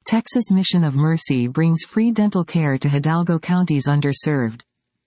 Texas Mission of Mercy brings free dental care to Hidalgo County's underserved.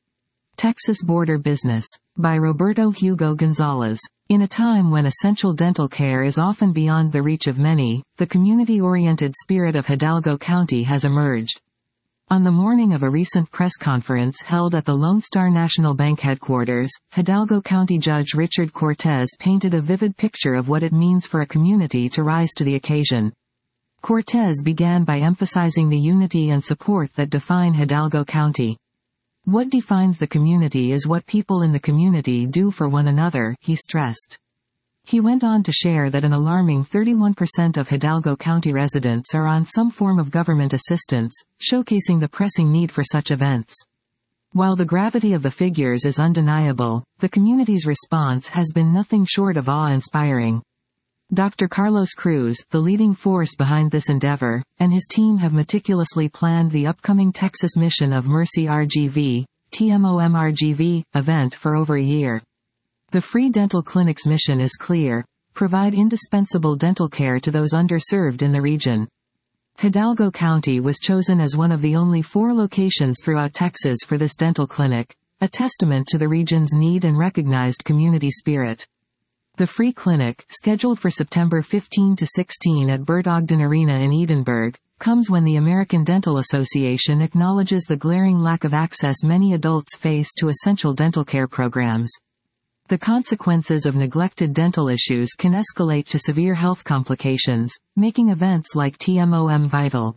Texas Border Business. By Roberto Hugo Gonzalez. In a time when essential dental care is often beyond the reach of many, the community-oriented spirit of Hidalgo County has emerged. On the morning of a recent press conference held at the Lone Star National Bank headquarters, Hidalgo County Judge Richard Cortez painted a vivid picture of what it means for a community to rise to the occasion. Cortez began by emphasizing the unity and support that define Hidalgo County. What defines the community is what people in the community do for one another, he stressed. He went on to share that an alarming 31% of Hidalgo County residents are on some form of government assistance, showcasing the pressing need for such events. While the gravity of the figures is undeniable, the community's response has been nothing short of awe-inspiring. Dr. Carlos Cruz, the leading force behind this endeavor, and his team have meticulously planned the upcoming Texas Mission of Mercy RGV, TMOM-RGV, event for over a year. The free dental clinic's mission is clear: provide indispensable dental care to those underserved in the region. Hidalgo County was chosen as one of the only 4 locations throughout Texas for this dental clinic, a testament to the region's need and recognized community spirit. The free clinic, scheduled for September 15 to 16 at Bert Ogden Arena in Edinburgh, comes when the American Dental Association acknowledges the glaring lack of access many adults face to essential dental care programs. The consequences of neglected dental issues can escalate to severe health complications, making events like TMOM vital.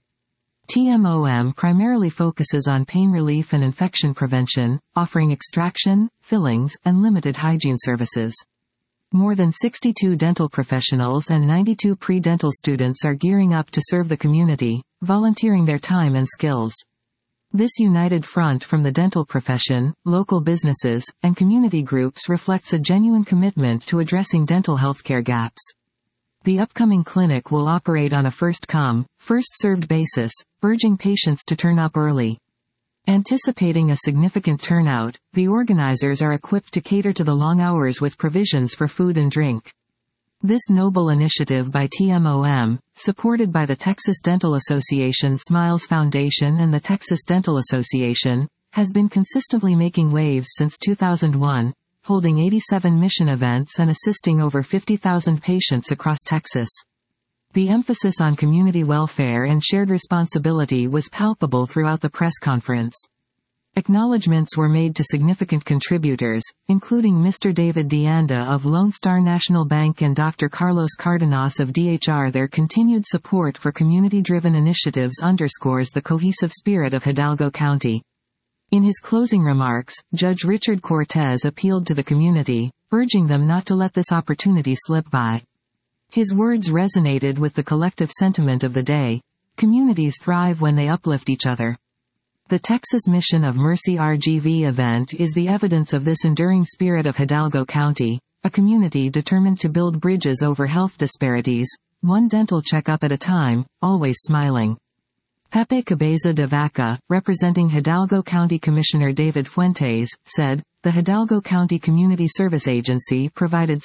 TMOM primarily focuses on pain relief and infection prevention, offering extraction, fillings, and limited hygiene services. More than 62 dental professionals and 92 pre-dental students are gearing up to serve the community, volunteering their time and skills. This united front from the dental profession, local businesses, and community groups reflects a genuine commitment to addressing dental healthcare gaps. The upcoming clinic will operate on a first-come, first-served basis, urging patients to turn up early. Anticipating a significant turnout, the organizers are equipped to cater to the long hours with provisions for food and drink. This noble initiative by TMOM, supported by the Texas Dental Association Smiles Foundation and the Texas Dental Association, has been consistently making waves since 2001, holding 87 mission events and assisting over 50,000 patients across Texas. The emphasis on community welfare and shared responsibility was palpable throughout the press conference. Acknowledgments were made to significant contributors, including Mr. David Deanda of Lone Star National Bank and Dr. Carlos Cardenas of DHR. Their continued support for community-driven initiatives underscores the cohesive spirit of Hidalgo County. In his closing remarks, Judge Richard Cortez appealed to the community, urging them not to let this opportunity slip by. His words resonated with the collective sentiment of the day: communities thrive when they uplift each other. The Texas Mission of Mercy RGV event is the evidence of this enduring spirit of Hidalgo County, a community determined to build bridges over health disparities, one dental checkup at a time, always smiling. Pepe Cabeza de Vaca, representing Hidalgo County Commissioner David Fuentes, said, "The Hidalgo County Community Service Agency provided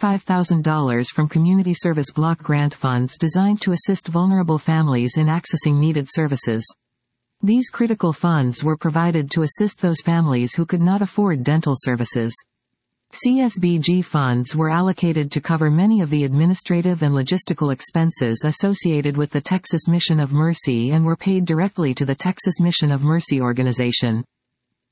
$65,000 from Community Service Block Grant funds designed to assist vulnerable families in accessing needed services. These critical funds were provided to assist those families who could not afford dental services. CSBG funds were allocated to cover many of the administrative and logistical expenses associated with the Texas Mission of Mercy and were paid directly to the Texas Mission of Mercy organization."